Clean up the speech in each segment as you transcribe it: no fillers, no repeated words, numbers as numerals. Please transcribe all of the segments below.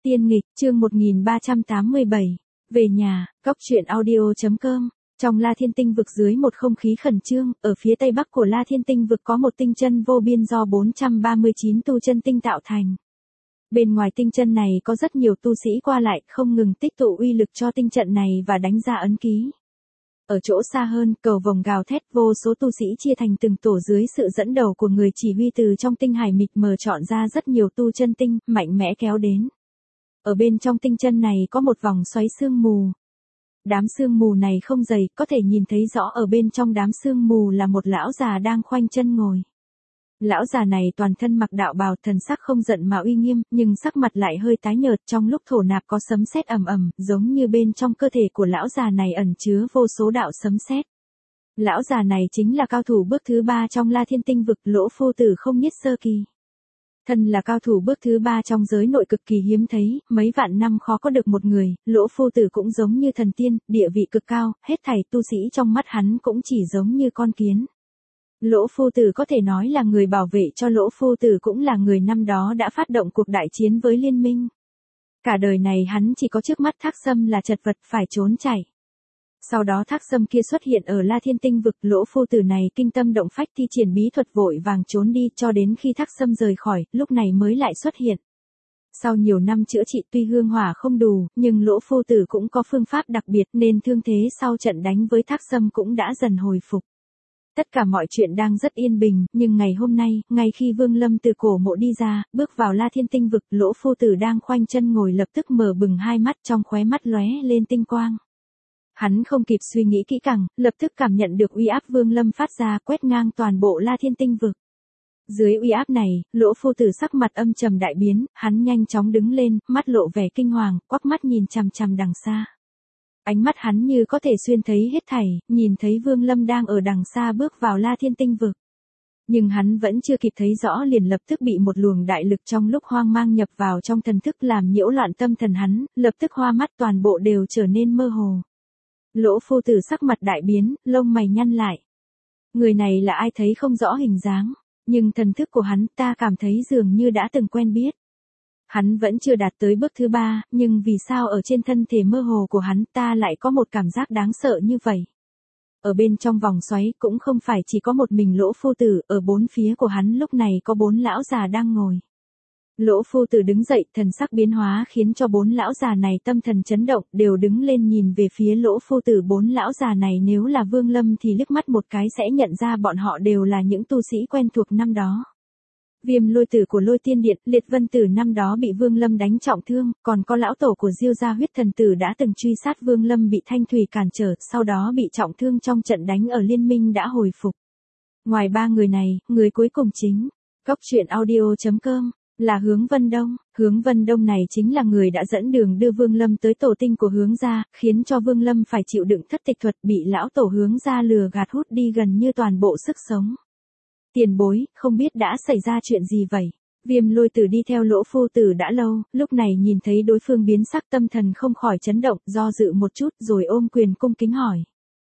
Tiên nghịch, chương 1387. Về nhà, góc truyện audio.com. Trong La Thiên Tinh vực dưới một không khí khẩn trương, ở phía tây bắc của La Thiên Tinh vực có một tinh chân vô biên do 439 tu chân tinh tạo thành. Bên ngoài tinh chân này có rất nhiều tu sĩ qua lại, không ngừng tích tụ uy lực cho tinh trận này và đánh ra ấn ký. Ở chỗ xa hơn, cầu vồng gào thét, vô số tu sĩ chia thành từng tổ dưới sự dẫn đầu của người chỉ huy từ trong tinh hải mịt mờ chọn ra rất nhiều tu chân tinh, mạnh mẽ kéo đến. Ở bên trong tinh chân này có một vòng xoáy sương mù. Đám sương mù này không dày, có thể nhìn thấy rõ ở bên trong đám sương mù là một lão già đang khoanh chân ngồi. Lão già này toàn thân mặc đạo bào, thần sắc không giận mà uy nghiêm, nhưng sắc mặt lại hơi tái nhợt, trong lúc thổ nạp có sấm sét ầm ầm, giống như bên trong cơ thể của lão già này ẩn chứa vô số đạo sấm sét. Lão già này chính là cao thủ bước thứ 3 trong La Thiên Tinh vực, Lỗ Phu Tử Không Niết Sơ Kỳ. Thân là cao thủ bước thứ 3 trong giới nội cực kỳ hiếm thấy, mấy vạn năm khó có được một người, Lỗ Phu Tử cũng giống như thần tiên, địa vị cực cao, hết thảy tu sĩ trong mắt hắn cũng chỉ giống như con kiến. Lỗ Phu Tử có thể nói là người bảo vệ cho Lỗ Phu Tử, cũng là người năm đó đã phát động cuộc đại chiến với liên minh. Cả đời này hắn chỉ có trước mắt Thác Sâm là chật vật phải trốn chạy. Sau đó Thác Sâm kia xuất hiện ở La Thiên Tinh vực, Lỗ Phu Tử này kinh tâm động phách thi triển bí thuật vội vàng trốn đi, cho đến khi Thác Sâm rời khỏi, lúc này mới lại xuất hiện. Sau nhiều năm chữa trị tuy hương hỏa không đủ, nhưng Lỗ Phu Tử cũng có phương pháp đặc biệt nên thương thế sau trận đánh với Thác Sâm cũng đã dần hồi phục. Tất cả mọi chuyện đang rất yên bình, nhưng ngày hôm nay, ngay khi Vương Lâm từ cổ mộ đi ra, bước vào La Thiên Tinh vực, Lỗ Phu Tử đang khoanh chân ngồi lập tức mở bừng hai mắt, trong khóe mắt lóe lên tinh quang. Hắn không kịp suy nghĩ kỹ càng, lập tức cảm nhận được uy áp Vương Lâm phát ra, quét ngang toàn bộ La Thiên Tinh vực. Dưới uy áp này, Lỗ Phu Tử sắc mặt âm trầm đại biến, hắn nhanh chóng đứng lên, mắt lộ vẻ kinh hoàng, quắc mắt nhìn chằm chằm đằng xa. Ánh mắt hắn như có thể xuyên thấy hết thảy, nhìn thấy Vương Lâm đang ở đằng xa bước vào La Thiên Tinh vực. Nhưng hắn vẫn chưa kịp thấy rõ liền lập tức bị một luồng đại lực trong lúc hoang mang nhập vào trong thần thức làm nhiễu loạn tâm thần hắn, lập tức hoa mắt toàn bộ đều trở nên mơ hồ. Lỗ Phu Tử sắc mặt đại biến, lông mày nhăn lại. Người này là ai thấy không rõ hình dáng, nhưng thần thức của hắn ta cảm thấy dường như đã từng quen biết. Hắn vẫn chưa đạt tới bước thứ 3, nhưng vì sao ở trên thân thể mơ hồ của hắn ta lại có một cảm giác đáng sợ như vậy? Ở bên trong vòng xoáy cũng không phải chỉ có một mình Lỗ Phu Tử, ở bốn phía của hắn lúc này có 4 lão già đang ngồi. Lỗ Phu Tử đứng dậy, thần sắc biến hóa khiến cho 4 lão già này tâm thần chấn động, đều đứng lên nhìn về phía Lỗ Phu Tử. 4 lão già này nếu là Vương Lâm thì liếc mắt một cái sẽ nhận ra bọn họ đều là những tu sĩ quen thuộc năm đó. Viêm Lôi Tử của Lôi Tiên Điện, Liệt Vân Tử năm đó bị Vương Lâm đánh trọng thương, còn có lão tổ của Diêu gia Huyết Thần Tử đã từng truy sát Vương Lâm bị Thanh Thủy cản trở, sau đó bị trọng thương trong trận đánh ở Liên Minh đã hồi phục. Ngoài 3 người này, người cuối cùng chính, góc truyện audio.com, là Hướng Vân Đông. Hướng Vân Đông này chính là người đã dẫn đường đưa Vương Lâm tới tổ tinh của Hướng gia, khiến cho Vương Lâm phải chịu đựng thất tịch thuật, bị lão tổ Hướng gia lừa gạt hút đi gần như toàn bộ sức sống. Tiền bối, không biết đã xảy ra chuyện gì vậy? Viêm Lôi Tử đi theo Lỗ Phu Tử đã lâu, lúc này nhìn thấy đối phương biến sắc tâm thần không khỏi chấn động, do dự một chút rồi ôm quyền cung kính hỏi.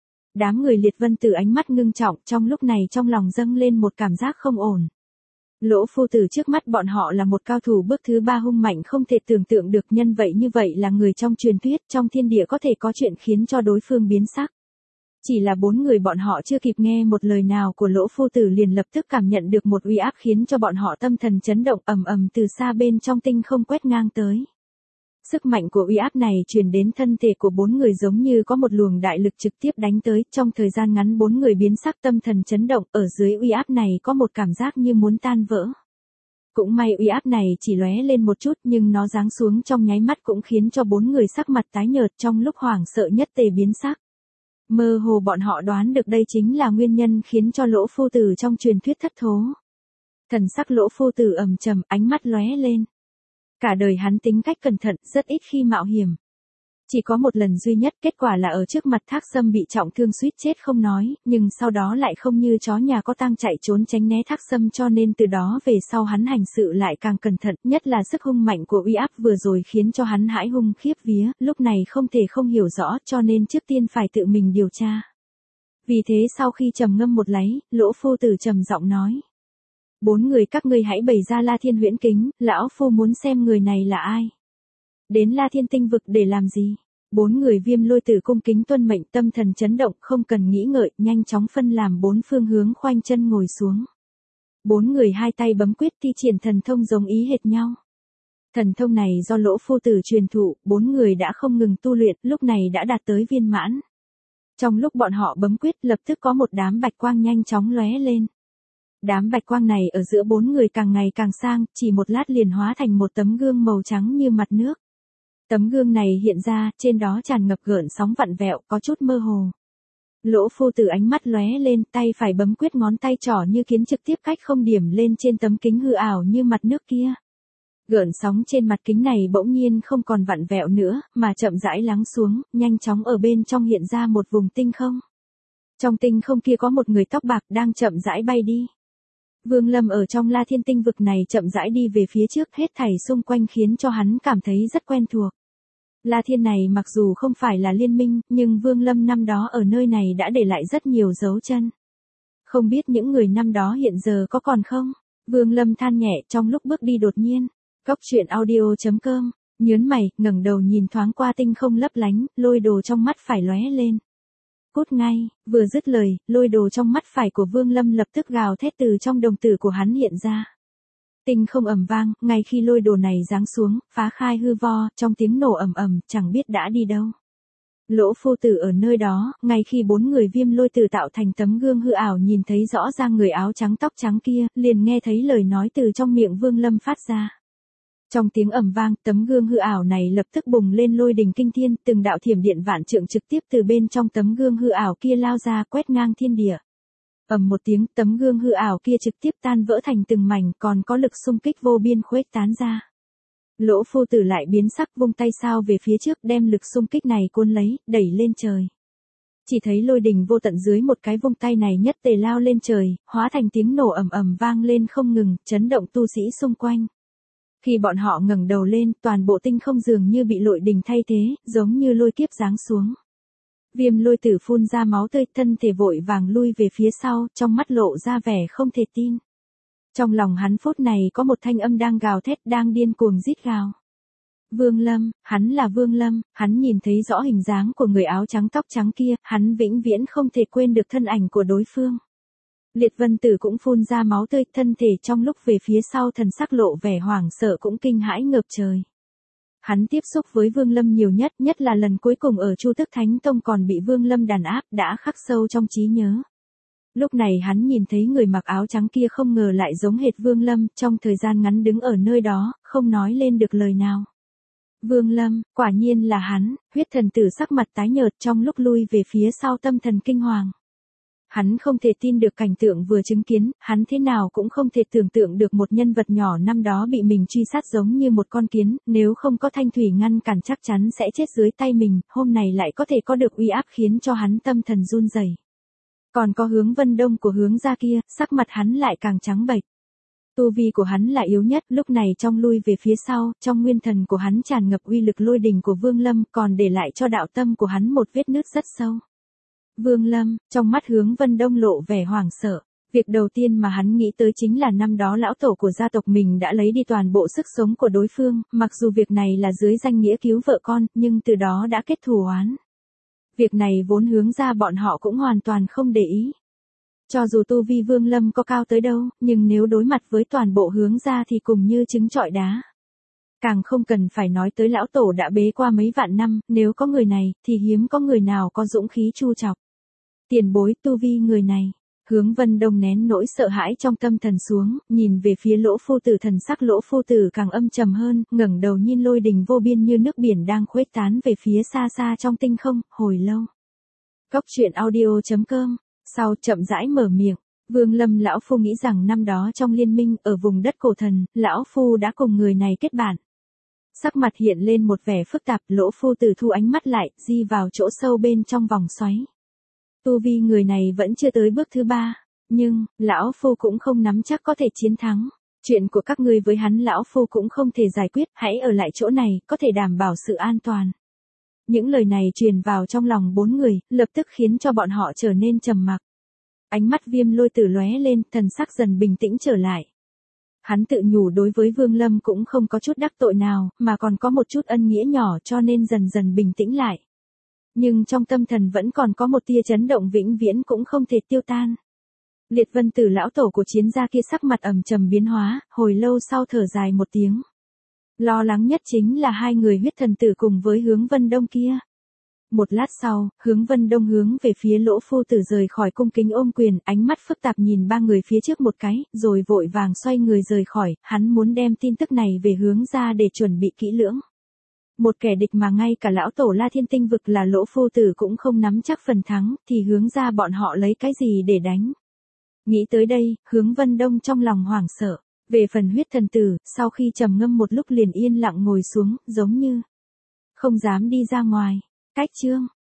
Đám người Liệt Vân Tử ánh mắt ngưng trọng, trong lúc này trong lòng dâng lên một cảm giác không ổn. Lỗ Phu Tử trước mắt bọn họ là một cao thủ bước thứ 3 hung mạnh không thể tưởng tượng được, nhân vậy như vậy là người trong truyền thuyết, trong thiên địa có thể có chuyện khiến cho đối phương biến sắc. Chỉ là 4 người bọn họ chưa kịp nghe một lời nào của Lỗ Phu Tử liền lập tức cảm nhận được một uy áp khiến cho bọn họ tâm thần chấn động, ầm ầm từ xa bên trong tinh không quét ngang tới. Sức mạnh của uy áp này truyền đến thân thể của 4 người giống như có một luồng đại lực trực tiếp đánh tới, trong thời gian ngắn 4 người biến sắc tâm thần chấn động, ở dưới uy áp này có một cảm giác như muốn tan vỡ. Cũng may uy áp này chỉ lóe lên một chút nhưng nó giáng xuống trong nháy mắt cũng khiến cho 4 người sắc mặt tái nhợt, trong lúc hoảng sợ nhất tề biến sắc. Mơ hồ bọn họ đoán được đây chính là nguyên nhân khiến cho Lỗ Phu Tử trong truyền thuyết thất thố. Thần sắc Lỗ Phu Tử ầm trầm, ánh mắt lóe lên. Cả đời hắn tính cách cẩn thận, rất ít khi mạo hiểm. Chỉ có một lần duy nhất, kết quả là ở trước mặt Thác Sâm bị trọng thương suýt chết không nói, nhưng sau đó lại không như chó nhà có tang chạy trốn tránh né Thác Sâm, cho nên từ đó về sau hắn hành sự lại càng cẩn thận, nhất là sức hung mạnh của uy áp vừa rồi khiến cho hắn hãi hùng khiếp vía, lúc này không thể không hiểu rõ, cho nên trước tiên phải tự mình điều tra. Vì thế sau khi trầm ngâm một láy, Lỗ Phu Tử trầm giọng nói: 4 người các ngươi hãy bày ra La Thiên Huyễn Kính, lão phu muốn xem người này là ai. Đến La Thiên Tinh vực để làm gì? Bốn người Viêm Lôi Tử cung kính tuân mệnh, tâm thần chấn động, không cần nghĩ ngợi, nhanh chóng phân làm bốn phương hướng khoanh chân ngồi xuống. Bốn người hai tay bấm quyết thi triển thần thông giống ý hệt nhau. Thần thông này do Lỗ Phu Tử truyền thụ, bốn người đã không ngừng tu luyện, lúc này đã đạt tới viên mãn. Trong lúc bọn họ bấm quyết, lập tức có một đám bạch quang nhanh chóng lóe lên. Đám bạch quang này ở giữa bốn người càng ngày càng sang, chỉ một lát liền hóa thành một tấm gương màu trắng như mặt nước. Tấm gương này hiện ra, trên đó tràn ngập gợn sóng vặn vẹo, có chút mơ hồ. Lỗ Phu Tử ánh mắt lóe lên, tay phải bấm quyết, ngón tay trỏ như kiến trực tiếp cách không điểm lên trên tấm kính hư ảo như mặt nước kia. Gợn sóng trên mặt kính này bỗng nhiên không còn vặn vẹo nữa, mà chậm rãi lắng xuống, nhanh chóng ở bên trong hiện ra một vùng tinh không. Trong tinh không kia có một người tóc bạc đang chậm rãi bay đi. Vương Lâm ở trong La Thiên Tinh vực này chậm rãi đi về phía trước, hết thảy xung quanh khiến cho hắn cảm thấy rất quen thuộc. La Thiên này mặc dù không phải là liên minh, nhưng Vương Lâm năm đó ở nơi này đã để lại rất nhiều dấu chân. Không biết những người năm đó hiện giờ có còn không? Vương Lâm than nhẹ trong lúc bước đi đột nhiên. Cốc truyện audio.com, nhớn mày, ngẩng đầu nhìn thoáng qua tinh không lấp lánh, Lôi Đồ trong mắt phải lóe lên. Cút ngay, vừa dứt lời, Lôi Đồ trong mắt phải của Vương Lâm lập tức gào thét từ trong đồng tử của hắn hiện ra. Tinh không ầm vang, ngay khi Lôi Đồ này giáng xuống, phá khai hư vo, trong tiếng nổ ầm ầm, chẳng biết đã đi đâu. Lỗ Phu Tử ở nơi đó, ngay khi bốn người Viêm Lôi Tử tạo thành tấm gương hư ảo nhìn thấy rõ ràng người áo trắng tóc trắng kia, liền nghe thấy lời nói từ trong miệng Vương Lâm phát ra. Trong tiếng ầm vang, tấm gương hư ảo này lập tức bùng lên lôi đình kinh thiên, từng đạo thiểm điện vạn trượng trực tiếp từ bên trong tấm gương hư ảo kia lao ra, quét ngang thiên địa. Ầm một tiếng, tấm gương hư ảo kia trực tiếp tan vỡ thành từng mảnh, còn có lực xung kích vô biên khuếch tán ra. Lỗ Phu Tử lại biến sắc, vung tay sao về phía trước, đem lực xung kích này cuốn lấy, đẩy lên trời. Chỉ thấy lôi đình vô tận dưới một cái vung tay này nhất tề lao lên trời, hóa thành tiếng nổ ầm ầm vang lên không ngừng, chấn động tu sĩ xung quanh. Khi bọn họ ngẩng đầu lên, toàn bộ tinh không dường như bị lôi đình thay thế, giống như lôi kiếp giáng xuống. Viêm Lôi Tử phun ra máu tươi, thân thể vội vàng lui về phía sau, trong mắt lộ ra vẻ không thể tin. Trong lòng hắn phút này có một thanh âm đang gào thét, đang điên cuồng rít gào. Vương Lâm, hắn là Vương Lâm, hắn nhìn thấy rõ hình dáng của người áo trắng tóc trắng kia, hắn vĩnh viễn không thể quên được thân ảnh của đối phương. Liệt Vân Tử cũng phun ra máu tươi, thân thể trong lúc về phía sau thần sắc lộ vẻ hoảng sợ cũng kinh hãi ngập trời. Hắn tiếp xúc với Vương Lâm nhiều nhất là lần cuối cùng ở Chu Tức Thánh Tông còn bị Vương Lâm đàn áp, đã khắc sâu trong trí nhớ. Lúc này hắn nhìn thấy người mặc áo trắng kia không ngờ lại giống hệt Vương Lâm, trong thời gian ngắn đứng ở nơi đó, không nói lên được lời nào. Vương Lâm, quả nhiên là hắn, Huyết Thần Tử sắc mặt tái nhợt trong lúc lui về phía sau tâm thần kinh hoàng. Hắn không thể tin được cảnh tượng vừa chứng kiến, hắn thế nào cũng không thể tưởng tượng được một nhân vật nhỏ năm đó bị mình truy sát giống như một con kiến, nếu không có thanh thủy ngăn cản chắc chắn sẽ chết dưới tay mình, hôm nay lại có thể có được uy áp khiến cho hắn tâm thần run rẩy. Còn có Hướng Vân Đông của Hướng gia kia, sắc mặt hắn lại càng trắng bệch. Tu vi của hắn là yếu nhất, lúc này trong lui về phía sau, trong nguyên thần của hắn tràn ngập uy lực lôi đình của Vương Lâm, còn để lại cho đạo tâm của hắn một vết nứt rất sâu. Vương Lâm, trong mắt Hướng Vân Đông lộ vẻ hoảng sợ. Việc đầu tiên mà hắn nghĩ tới chính là năm đó lão tổ của gia tộc mình đã lấy đi toàn bộ sức sống của đối phương, mặc dù việc này là dưới danh nghĩa cứu vợ con, nhưng từ đó đã kết thù oán. Việc này vốn Hướng gia bọn họ cũng hoàn toàn không để ý. Cho dù tu vi Vương Lâm có cao tới đâu, nhưng nếu đối mặt với toàn bộ Hướng gia thì cùng như trứng trọi đá. Càng không cần phải nói tới lão tổ đã bế qua mấy vạn năm, nếu có người này, thì hiếm có người nào có dũng khí chu chọc. Tiền bối tu vi người này. Hướng Vân Đông nén nỗi sợ hãi trong tâm thần xuống, nhìn về phía Lỗ Phu Tử, thần sắc Lỗ Phu Tử càng âm trầm hơn, ngẩng đầu nhìn lôi đình vô biên như nước biển đang khuếch tán về phía xa xa trong tinh không, hồi lâu. Cốc truyện audio.com, sau chậm rãi mở miệng, Vương Lâm lão phu nghĩ rằng năm đó trong liên minh ở vùng đất cổ thần, lão phu đã cùng người này kết bạn. Sắc mặt hiện lên một vẻ phức tạp, Lỗ Phu Tử thu ánh mắt lại, di vào chỗ sâu bên trong vòng xoáy. Tu vi người này vẫn chưa tới bước thứ 3, nhưng, lão phu cũng không nắm chắc có thể chiến thắng. Chuyện của các ngươi với hắn lão phu cũng không thể giải quyết, hãy ở lại chỗ này, có thể đảm bảo sự an toàn. Những lời này truyền vào trong lòng bốn người, lập tức khiến cho bọn họ trở nên trầm mặc. Ánh mắt Viêm Lôi Tử lóe lên, thần sắc dần bình tĩnh trở lại. Hắn tự nhủ đối với Vương Lâm cũng không có chút đắc tội nào, mà còn có một chút ân nghĩa nhỏ cho nên dần dần bình tĩnh lại. Nhưng trong tâm thần vẫn còn có một tia chấn động vĩnh viễn cũng không thể tiêu tan. Liệt Vân Tử lão tổ của Chiến gia kia sắc mặt ầm trầm biến hóa, hồi lâu sau thở dài một tiếng. Lo lắng nhất chính là hai người huyết thần tử cùng với Hướng Vân Đông kia. Một lát sau, Hướng Vân Đông hướng về phía Lỗ Phu Tử rời khỏi cung kính ôm quyền, ánh mắt phức tạp nhìn ba người phía trước một cái, rồi vội vàng xoay người rời khỏi, hắn muốn đem tin tức này về Hướng gia để chuẩn bị kỹ lưỡng. Một kẻ địch mà ngay cả lão tổ La Thiên Tinh vực là Lỗ Phu Tử cũng không nắm chắc phần thắng, thì Hướng gia bọn họ lấy cái gì để đánh. Nghĩ tới đây, Hướng Vân Đông trong lòng hoảng sợ. Về phần huyết thần tử, sau khi trầm ngâm một lúc liền yên lặng ngồi xuống, giống như không dám đi ra ngoài. Cách chương